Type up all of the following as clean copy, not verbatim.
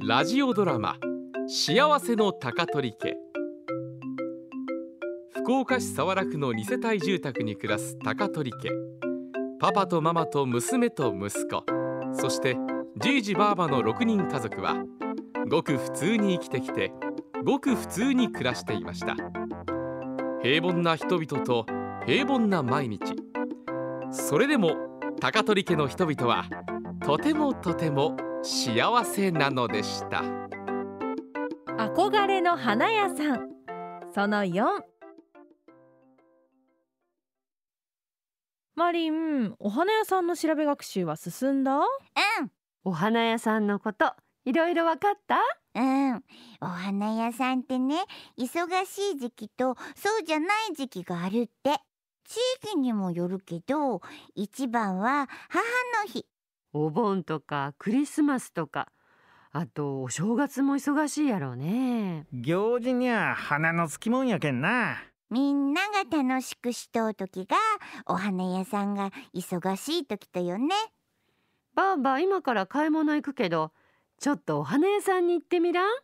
ラジオドラマ幸せの高取家。福岡市早良区の2世帯住宅に暮らす高取家。パパとママと娘と息子、そしてじいじばあばの6人家族はごく普通に生きてきて、ごく普通に暮らしていました。平凡な人々と平凡な毎日。それでも高取家の人々はとてもとても幸せなのでした。 憧れの花屋さん、その4。マリン、お花屋さんの調べ学習は進んだ？ お花屋さんのこといろいろわかった？ お花屋さんってね、忙しい時期とそうじゃない時期があるって。地域にもよるけど、一番は母の日。 お盆とかクリスマスとか、あとお正月も忙しいやろうね。 行事には花のつきもんやけんな。 みんなが楽しくしとう時がお花屋さんが忙しい時とよね。 ばあば、今から買い物行くけど、ちょっとお花屋さんに行ってみらん？ 行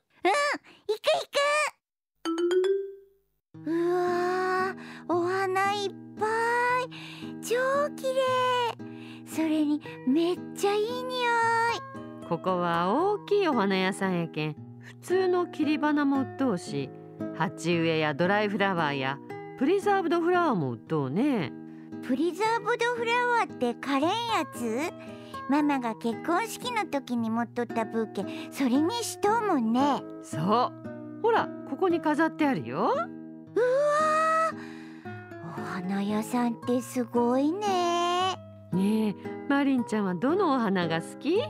く。うわー、お花いっぱい、超綺麗。それにめっちゃいい匂い。 ここは大きいお花屋さんやけん、普通の切り花も売っとうし、鉢植えやドライフラワーやプリザーブドフラワーも売っとうね。 プリザーブドフラワーって可憐やつ？ママが結婚式の時に持っとったブーケ、それにしとうもんね。 そう、ほらここに飾ってあるよ。 うわー、お花屋さんってすごいね。 ねえ、マリンちゃんはどのお花が好き？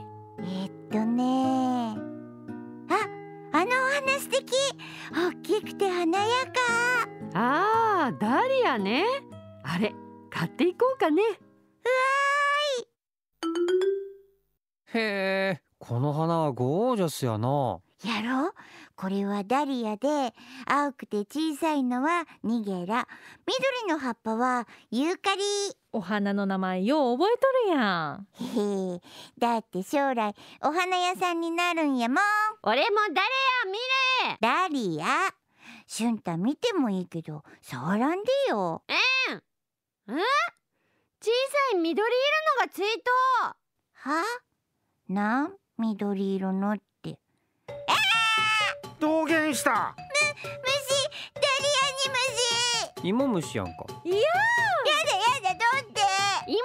あのお花素敵。大きくて華やか。 あー、ダリアね。あれ買っていこうかね。 へえ、この花はゴージャスやな。 やろう。これはダリアで、青くて小さいのはニゲラ、緑の葉っぱはユーカリ。 お花の名前よう覚えとるやん。 へへ、だって将来お花屋さんになるんやもん。 俺もダリア見る。 ダリア、シュンタ見てもいいけど触らんでよ。 小さい緑色のがついとう。 は？緑色のって。 道元した。 虫、ダリアに虫。 芋虫やんか。 いややだ、どうって。 芋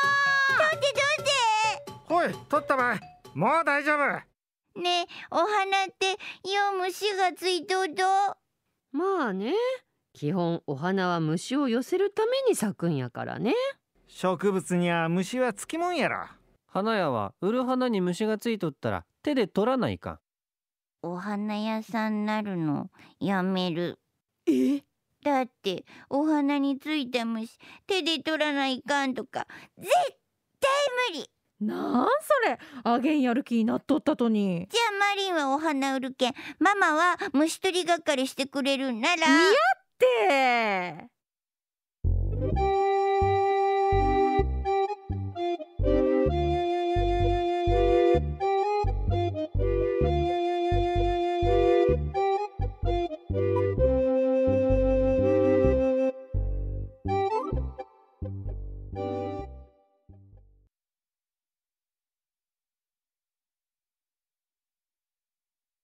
ほい、取ったばい。もう大丈夫。 ねえ、お花ってよう虫がついとうと。 まあね、基本お花は虫を寄せるために咲くんやからね。 植物には虫はつきもんやろ。 花屋は売る花に虫がついとったら手で取らないかん。 お花屋さんなるのやめる。だってお花についた虫手で取らないかんとか絶対無理。 なんそれ、あげんやる気になっとったとに。 じゃあマリンはお花売るけん、ママは虫取り係してくれるんなら。 いやって。